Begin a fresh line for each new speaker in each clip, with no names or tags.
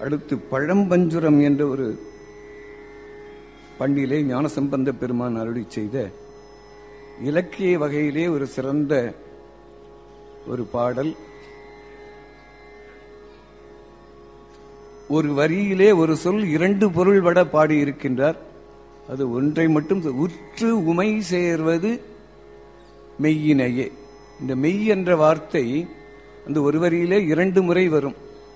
அடுத்து பழம்பஞ்சுரம் என்ற ஒரு பண்ணிலே ஞானசம்பந்த பெருமான் அருளி செய்த இலக்கிய வகையிலே ஒரு சிறந்த ஒரு பாடல். ஒரு வரியிலே ஒரு சொல் இரண்டு பொருள்பட பாடி இருக்கின்றார். அது ஒன்றை மட்டும், உற்று உமை சேர்வது மெய்யினையே. இந்த மெய் என்ற வார்த்தை அந்த ஒரு வரியிலே இரண்டு முறை வரும்.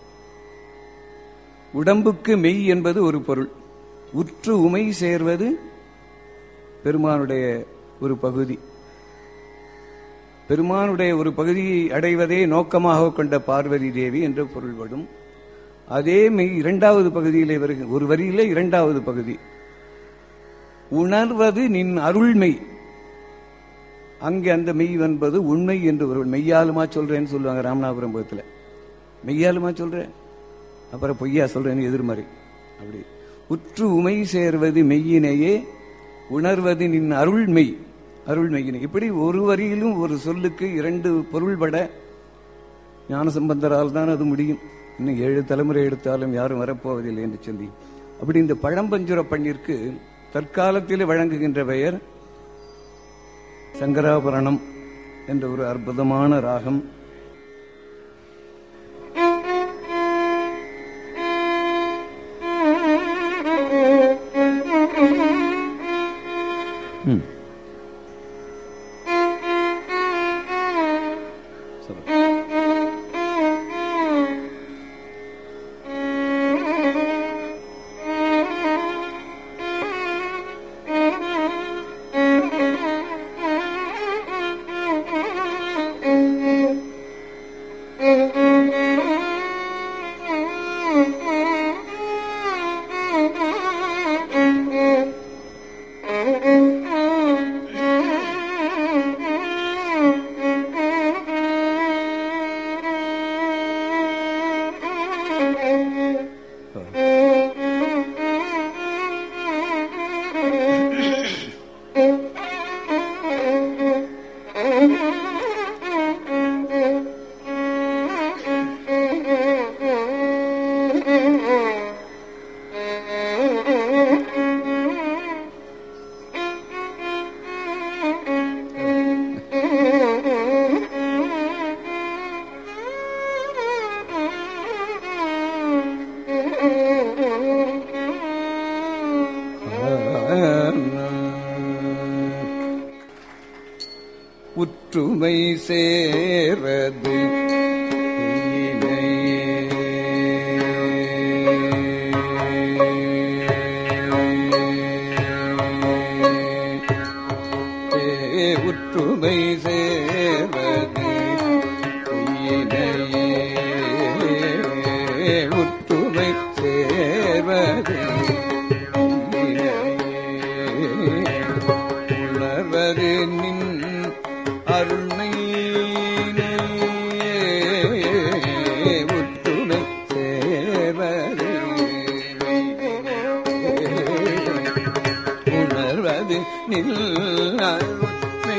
உடம்புக்கு மெய் என்பது ஒரு பொருள். உற்று உமை சேர்வது பெருமானுடைய ஒரு பகுதி. பெருமானுடைய ஒரு பகுதியை அடைவதே நோக்கமாக கொண்ட பார்வதி தேவி என்ற பொருள்படும். அதே மெய் இரண்டாவது பகுதியிலே வருகிற ஒரு வரியிலே இரண்டாவது பகுதி, உணர்வது நின் அருள்மெய். அங்கே அந்த மெய் என்பது உண்மை என்று ஒரு மெய்யாலுமா சொல்றேன்னு சொல்லுவாங்க ராமநாதபுரம் பக்கத்தில். மெய்யாலுமா சொல்றேன், அப்புறம் பொய்யா சொல்றேன்னு எதிர்மறை. அப்படி உற்று உமை சேர்வது மெய்யினையே, உணர்வது நின் அருள்மெய். அருள்மெய்யினை. இப்படி ஒரு வரியிலும் ஒரு சொல்லுக்கு இரண்டு பொருள்பட ஞானசம்பந்தரால் தான் அது முடியும். இன்னும் 7 தலைமுறை எடுத்தாலும் யாரும் வரப்போவதில்லை என்று சொல்லி, அப்படி இந்த பழம்பஞ்சுர பண்ணிற்கு தற்காலத்தில் வழங்குகின்ற பெயர் சங்கராபரணம் என்ற ஒரு அற்புதமான ராகம். உற்றுமை சேர்வது உற்றுமை சேர்வது உற்றுமை சேர்வது உணர்வது நின் அருணை உற்றுமை சேர்வது உணர்வது நில் அருணை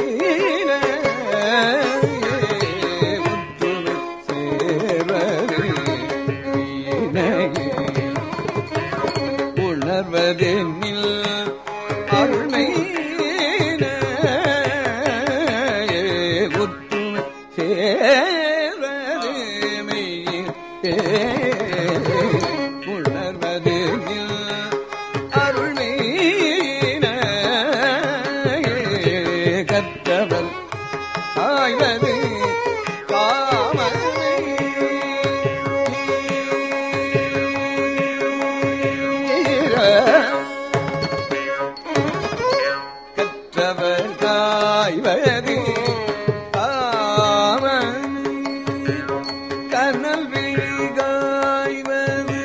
உற்றுமை சேர்வது உணர்வது நில் அருணை உணர்வது அருளை கற்றவர் ஆய்வது காமனை கற்றவர் காய்வது கனல் விழிகாய்வது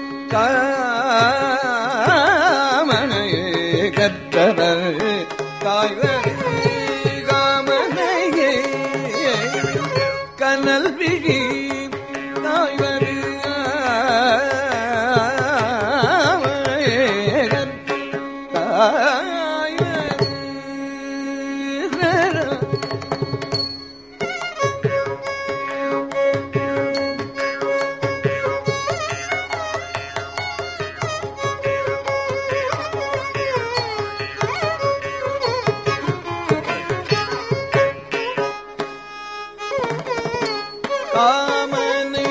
காமனையே கற்றவர் காய்வது காமனையே கனல் விழி காய்வது ஆமனை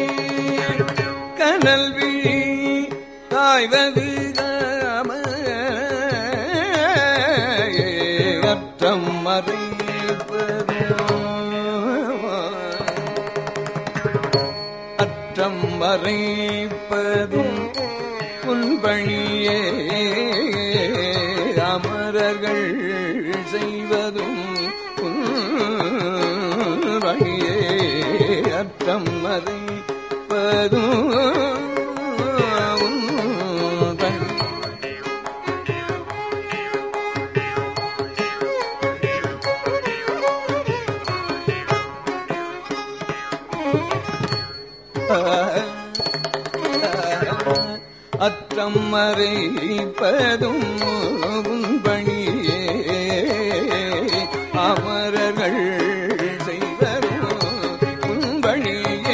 கனல் விழி தாய்வது அற்றம் மறைப்பதும் உன்பணியே அமரர்கள் செய்வதும் உன்பணியே அற்றம் மறைப்பதும் அற்றம் மறைப்பதும் உன்பணியே அமரர்கள் செய்வதும் உன்பணியே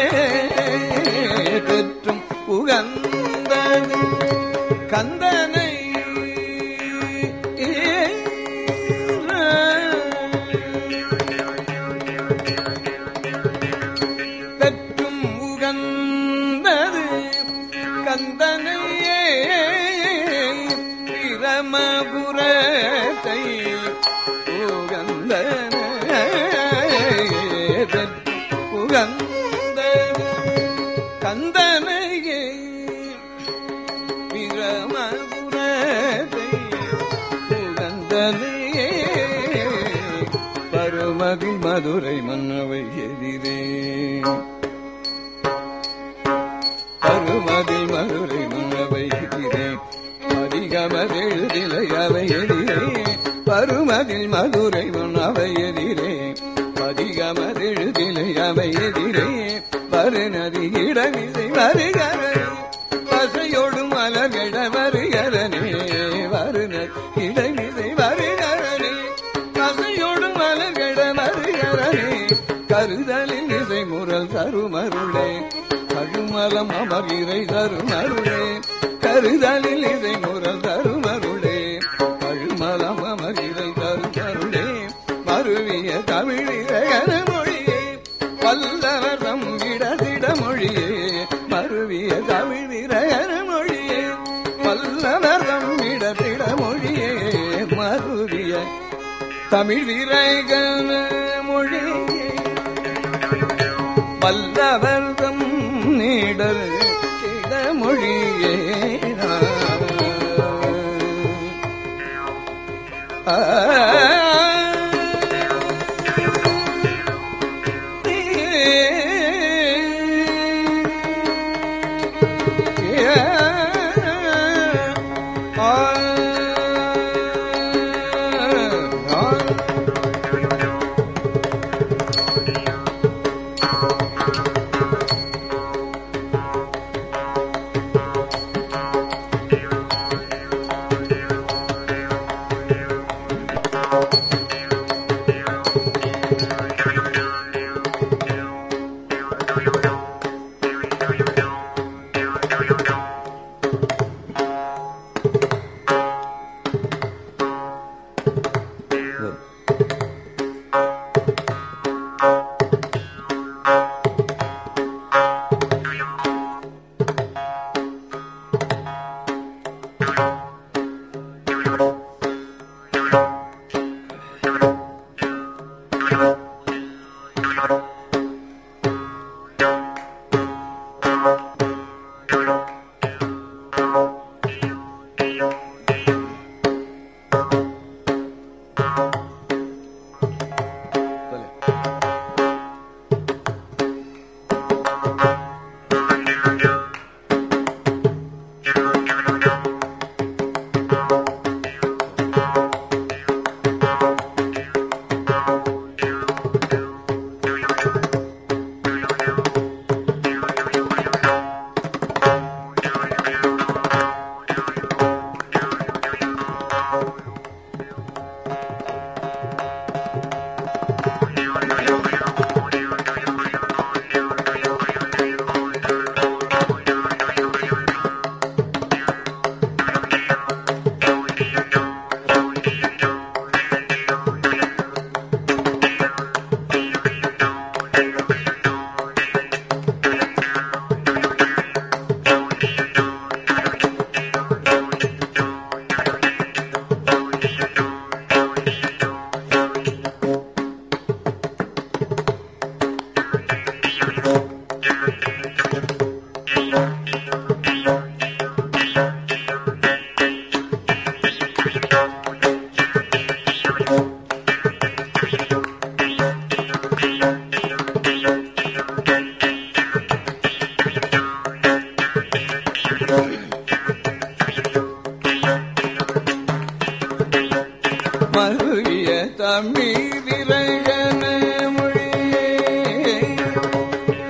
பெற்றும் உகந்தது கந்தனை பெற்றும் உகந்தது கந்தனையே பிரமபுரத்தை உகந்தது கந்தனையே பிரமபுரத்தை உகந்தனையே பருமதி மதுரை மன்னவை எதிரே பருமதி மதுரை மன்னவை எதிரே அதிகமதெழுதிலை அவை எதிரே பருமதில் மதுரை மன்னவை எதிரே அதிகமதெழுதிலை அவை எதிரே வருநதி இடமிசை வருகிறே பசையோடு மலர்கிட வருகிறனே வருநதி இடமிசை வருகிறனே பசையோடு மலர்கிட வருகிறனே கருதலில் இசை முரல் தருமருளே கழுமலம் அமர்கிறை தருமருளே கருதலில் இசை முரல் தருமருளே கழுமலம் அமர்கிறை தருமருளே மருவிய தமிழிறையன மொழியே வல்லவர் தம்பிட மொழியே மருவிய தமிழிறையன மொழியே வல்லவர் தம்பிட மொழியே மருவிய தமிழ் விரைகன மொழியே வல்லவர் நீடல் இடமொழியே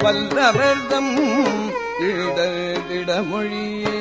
வல்லவர்தம் இடமொழியே